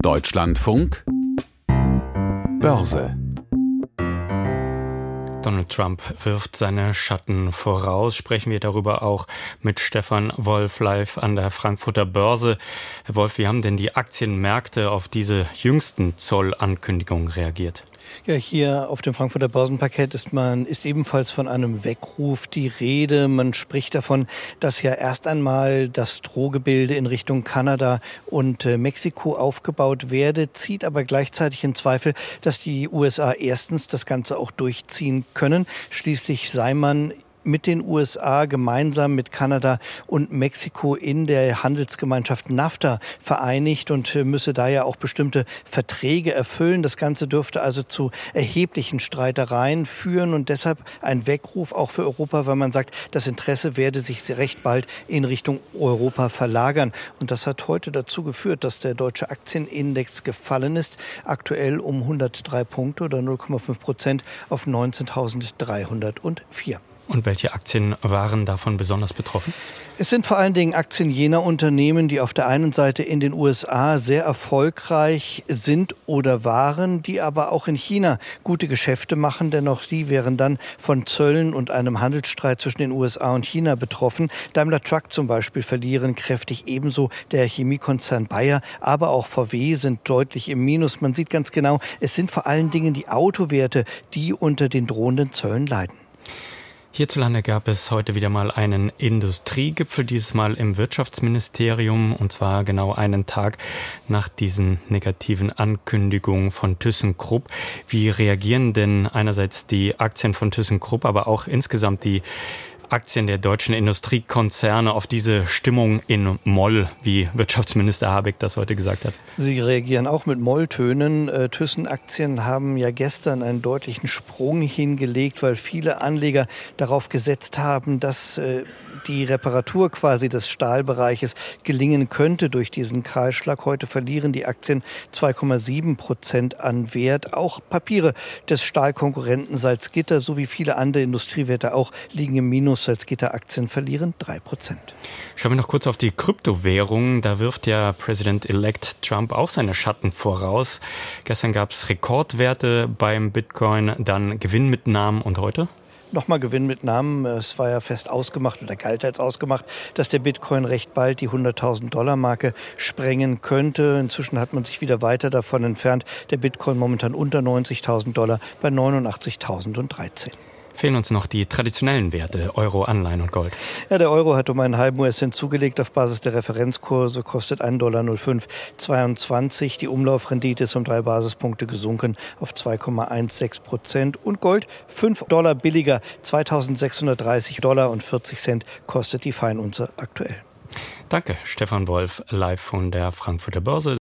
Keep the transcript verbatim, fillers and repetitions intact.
Deutschlandfunk Börse. Donald Trump wirft seine Schatten voraus. Sprechen wir darüber auch mit Stefan Wolf live an der Frankfurter Börse. Herr Wolf, wie haben denn die Aktienmärkte auf diese jüngsten Zollankündigungen reagiert? Ja, hier auf dem Frankfurter Börsenparkett ist man ist ebenfalls von einem Weckruf die Rede. Man spricht davon, dass ja erst einmal das Drohgebilde in Richtung Kanada und äh, Mexiko aufgebaut werde, zieht aber gleichzeitig in Zweifel, dass die U S A erstens das Ganze auch durchziehen können. Schließlich sei man mit den U S A gemeinsam mit Kanada und Mexiko in der Handelsgemeinschaft NAFTA vereinigt und müsse da ja auch bestimmte Verträge erfüllen. Das Ganze dürfte also zu erheblichen Streitereien führen und deshalb ein Weckruf auch für Europa, weil man sagt, das Interesse werde sich recht bald in Richtung Europa verlagern. Und das hat heute dazu geführt, dass der deutsche Aktienindex gefallen ist, aktuell um hundertdrei Punkte oder null Komma fünf Prozent auf neunzehntausenddreihundertvier. Und welche Aktien waren davon besonders betroffen? Es sind vor allen Dingen Aktien jener Unternehmen, die auf der einen Seite in den U S A sehr erfolgreich sind oder waren, die aber auch in China gute Geschäfte machen, denn auch die wären dann von Zöllen und einem Handelsstreit zwischen den U S A und China betroffen. Daimler Truck zum Beispiel verlieren kräftig, ebenso der Chemiekonzern Bayer, aber auch V W sind deutlich im Minus. Man sieht ganz genau, es sind vor allen Dingen die Autowerte, die unter den drohenden Zöllen leiden. Hierzulande gab es heute wieder mal einen Industriegipfel, dieses Mal im Wirtschaftsministerium, und zwar genau einen Tag nach diesen negativen Ankündigungen von ThyssenKrupp. Wie reagieren denn einerseits die Aktien von ThyssenKrupp, aber auch insgesamt die Aktien der deutschen Industriekonzerne auf diese Stimmung in Moll, wie Wirtschaftsminister Habeck das heute gesagt hat? Sie reagieren auch mit Molltönen. Äh, Thyssen-Aktien haben ja gestern einen deutlichen Sprung hingelegt, weil viele Anleger darauf gesetzt haben, dass äh, die Reparatur quasi des Stahlbereiches gelingen könnte durch diesen Kahlschlag. Heute verlieren die Aktien zwei Komma sieben Prozent an Wert. Auch Papiere des Stahlkonkurrenten Salzgitter sowie viele andere Industriewerte auch liegen im Minus. Salzgitter-Aktien verlieren drei Prozent. Schauen wir noch kurz auf die Kryptowährungen. Da wirft ja Präsident-elect Trump auch seine Schatten voraus. Gestern gab es Rekordwerte beim Bitcoin, dann Gewinnmitnahmen und heute? Nochmal Gewinnmitnahmen. Es war ja fest ausgemacht oder galt als ausgemacht, dass der Bitcoin recht bald die hunderttausend-Dollar-Marke sprengen könnte. Inzwischen hat man sich wieder weiter davon entfernt. Der Bitcoin momentan unter neunzigtausend Dollar bei neunundachtzigtausenddreizehn. Fehlen uns noch die traditionellen Werte, Euro, Anleihen und Gold. Ja, der Euro hat um einen halben U S-Cent zugelegt auf Basis der Referenzkurse, kostet ein Dollar null fünf zweiundzwanzig. Die Umlaufrendite ist um drei Basispunkte gesunken auf zwei Komma sechzehn Prozent. Und Gold fünf Dollar billiger, zweitausendsechshundertdreißig Dollar und vierzig Cent kostet die Feinunze aktuell. Danke, Stefan Wolf, live von der Frankfurter Börse.